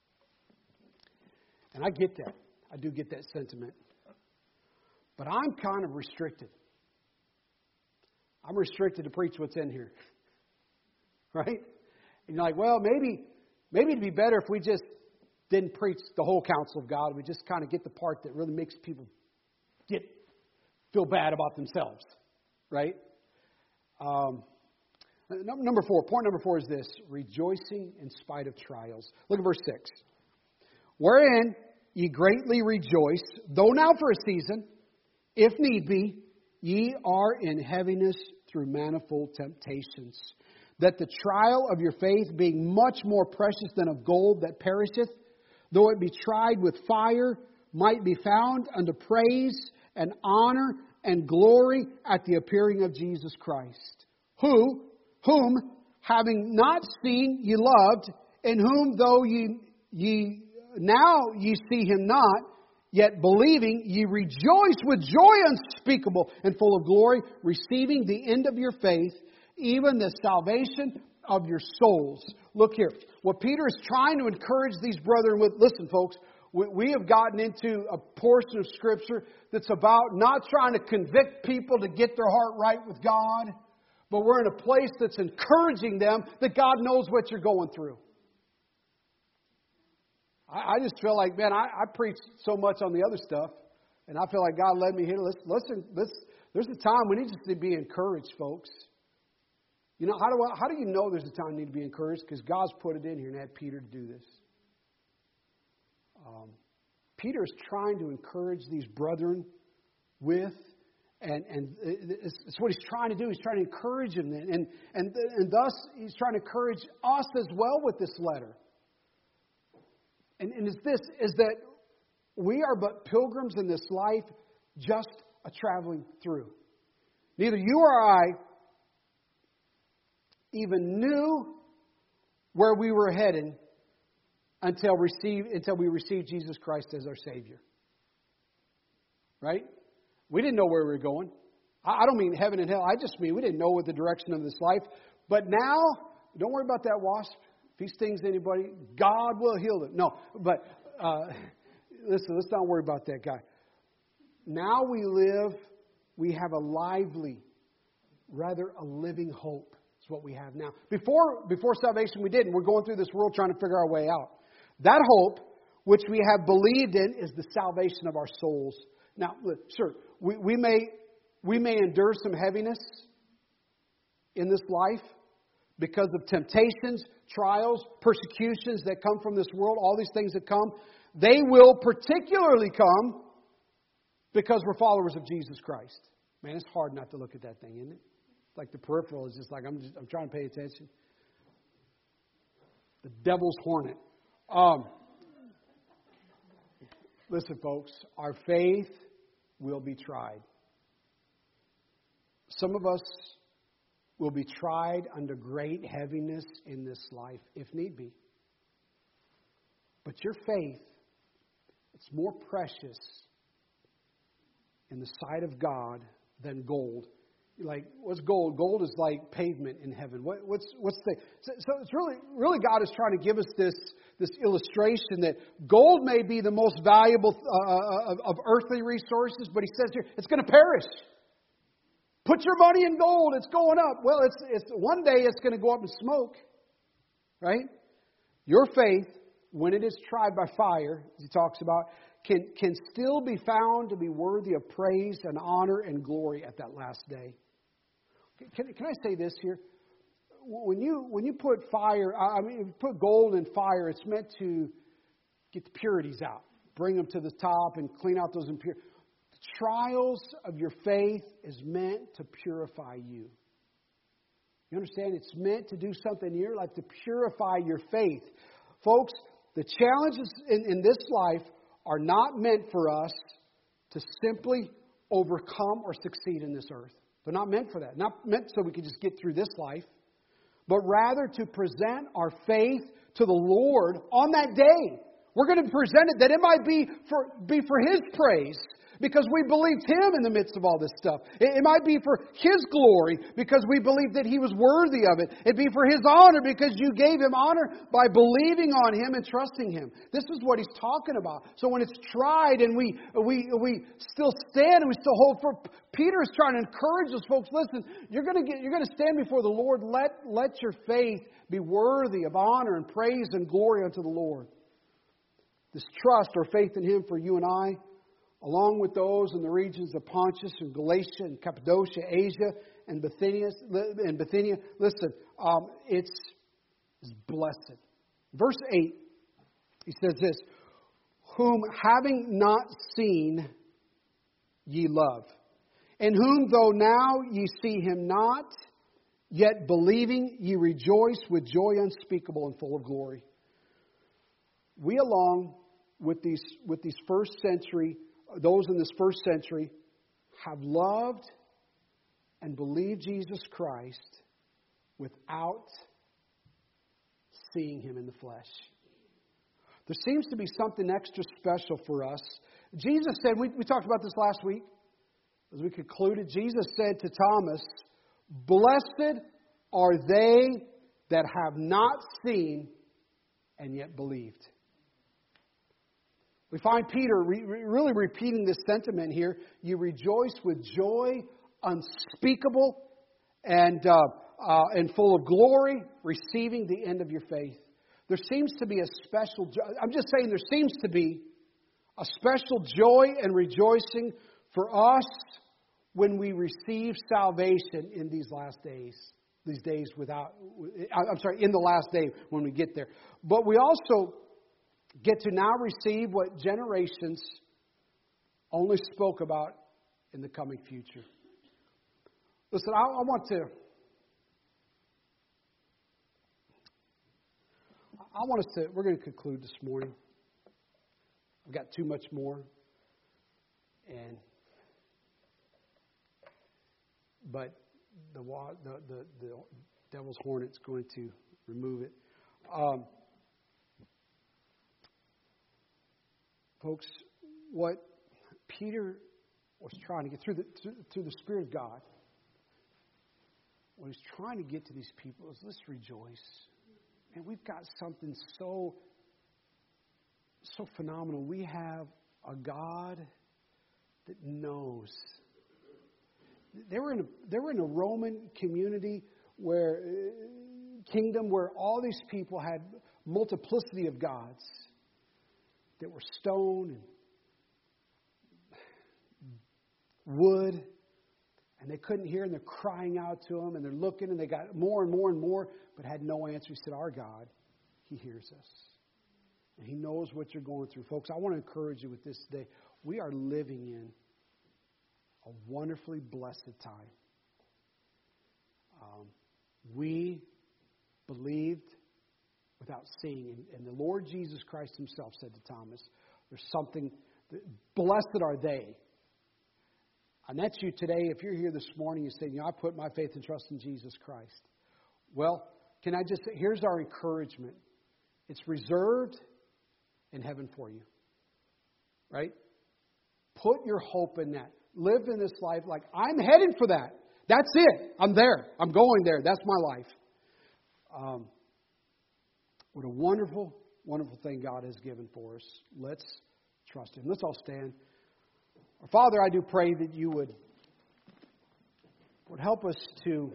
And I get that. I do get that sentiment. But I'm kind of restricted. I'm restricted to preach what's in here. Right? And you're like, well, maybe... Maybe it'd be better if we just didn't preach the whole counsel of God. We just kind of get the part that really makes people get feel bad about themselves, right? Um, number four, point number four is this: rejoicing in spite of trials. Look at verse six. Wherein ye greatly rejoice, though now for a season, if need be, ye are in heaviness through manifold temptations. That the trial of your faith, being much more precious than of gold that perisheth, though it be tried with fire, might be found unto praise and honor and glory at the appearing of Jesus Christ. Who, whom, having not seen, ye loved, in whom though ye, ye now ye see him not, yet believing ye rejoice with joy unspeakable and full of glory, receiving the end of your faith, even the salvation of your souls. Look here. What Peter is trying to encourage these brethren with, listen folks, we, we have gotten into a portion of Scripture that's about not trying to convict people to get their heart right with God, but we're in a place that's encouraging them that God knows what you're going through. I, I just feel like, man, I, I preach so much on the other stuff, and I feel like God led me here. Listen, listen, listen there's a time we need to be encouraged, folks. You know, how do I, how do you know there's a time you need to be encouraged? Because God's put it in here and had Peter to do this. Um, Peter is trying to encourage these brethren with, and and it's, it's what he's trying to do. He's trying to encourage them, and and and, and thus he's trying to encourage us as well with this letter. And, and it's this, is that we are but pilgrims in this life, just a traveling through. Neither you or I even knew where we were heading until receive until we received Jesus Christ as our Savior. Right? We didn't know where we were going. I don't mean heaven and hell. I just mean we didn't know what the direction of this life. But now, don't worry about that wasp. If he stings anybody, God will heal it. No, but uh, listen, let's not worry about that guy. Now we live, we have a lively, rather a living hope. What we have now. Before before salvation we didn't. We're going through this world trying to figure our way out. That hope, which we have believed in, is the salvation of our souls. Now, look, sure, we, we may we may endure some heaviness in this life because of temptations, trials, persecutions that come from this world, all these things that come. They will particularly come because we're followers of Jesus Christ. Man, it's hard not to look at that thing, isn't it? like the peripheral is just like, I'm just, I'm trying to pay attention. The devil's hornet. Um, listen, folks, our faith will be tried. Some of us will be tried under great heaviness in this life, if need be. But your faith, it's more precious in the sight of God than gold. Like, what's gold? Gold is like pavement in heaven. What, what's what's the? So, so it's really, really God is trying to give us this this illustration that gold may be the most valuable uh, of, of earthly resources, but He says here it's going to perish. Put your money in gold; it's going up. Well, it's it's one day it's going to go up in smoke, right? Your faith, when it is tried by fire, as He talks about, can can still be found to be worthy of praise and honor and glory at that last day. Can, can I say this here? When you when you put fire, I mean, if you put gold in fire, it's meant to get the purities out, bring them to the top, and clean out those impurities. The trials of your faith is meant to purify you. You understand? It's meant to do something in your life to purify your faith, folks. The challenges in, in this life are not meant for us to simply overcome or succeed in this earth. They're not meant for that. Not meant so we can just get through this life, but rather to present our faith to the Lord on that day. We're going to present it that it might be for be for His praise, because we believed Him in the midst of all this stuff. It, it might be for His glory because we believed that He was worthy of it. It'd be for His honor because you gave Him honor by believing on Him and trusting Him. This is what He's talking about. So when it's tried and we we we still stand and we still hold for, Peter is trying to encourage us, folks. Listen, you're going to get you're going to stand before the Lord. Let let your faith be worthy of honor and praise and glory unto the Lord. This trust or faith in Him for you and I, along with those in the regions of Pontus and Galatia and Cappadocia, Asia and Bithynia. And Bithynia, listen, um, it's, it's blessed. Verse eight, he says this: whom having not seen ye love, in whom though now ye see Him not, yet believing ye rejoice with joy unspeakable and full of glory. We, along with these with these first century, those in this first century, have loved and believed Jesus Christ without seeing Him in the flesh. There seems to be something extra special for us. Jesus said, we, we talked about this last week, as we concluded, Jesus said to Thomas, "Blessed are they that have not seen and yet believed." We find Peter re- really repeating this sentiment here. You rejoice with joy unspeakable and uh, uh, and full of glory, receiving the end of your faith. There seems to be a special joy. I'm just saying there seems to be a special joy and rejoicing for us when we receive salvation in these last days. These days without, I'm sorry, in the last day when we get there. But we also get to now receive what generations only spoke about in the coming future. Listen, I, I want to I want us to, we're going to conclude this morning. I've got too much more. And, but the, the, the, the devil's hornet's going to remove it. Um, Folks, what Peter was trying to get through the through, through the Spirit of God, what he's trying to get to these people is, let's rejoice. And we've got something so so phenomenal. We have a God that knows. They were in a, they were in a Roman community where uh, kingdom where all these people had multiplicity of gods that were stone and wood, and they couldn't hear, and they're crying out to Him, and they're looking, and they got more and more and more, but had no answer. He said, our God, He hears us, and He knows what you're going through. Folks, I want to encourage you with this today. We are living in a wonderfully blessed time. We believed without seeing. And, and the Lord Jesus Christ himself said to Thomas, there's something, blessed are they. And that's you today. If you're here this morning, you say, you know, I put my faith and trust in Jesus Christ. Well, can I just say, here's our encouragement. It's reserved in heaven for you. Right? Put your hope in that. Live in this life like, I'm headed for that. That's it. I'm there. I'm going there. That's my life. Um, what a wonderful, wonderful thing God has given for us. Let's trust Him. Let's all stand. Our Father, I do pray that you would, would help us to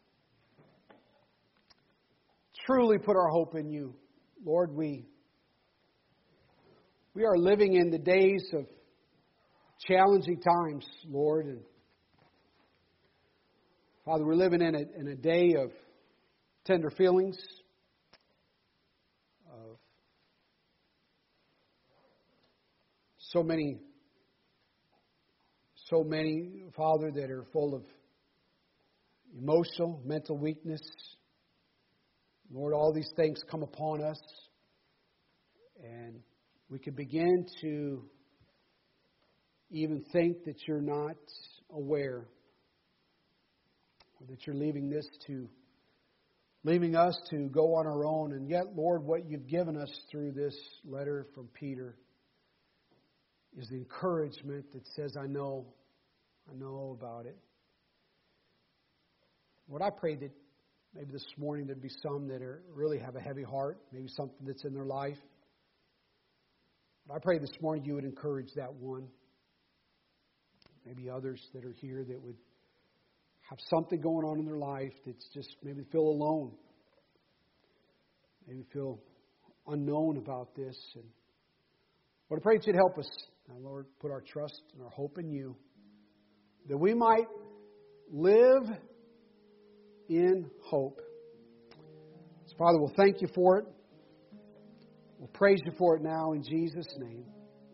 truly put our hope in you. Lord, we, we are living in the days of challenging times, Lord. And Father, we're living in a, in a day of tender feelings, of so many, so many, Father, that are full of emotional, mental weakness. Lord, all these things come upon us, and we can begin to even think that you're not aware, or that you're leaving this to, leaving us to go on our own. And yet, Lord, what you've given us through this letter from Peter is the encouragement that says, I know, I know about it. Lord, I pray that maybe this morning there'd be some that are really have a heavy heart, maybe something that's in their life. But I pray this morning you would encourage that one. Maybe others that are here that would have something going on in their life that's just maybe feel alone. Maybe feel unknown about this. And Lord, I pray that you'd help us. Now, Lord, put our trust and our hope in you, that we might live in hope. So, Father, we'll thank you for it. We'll praise you for it now in Jesus' name.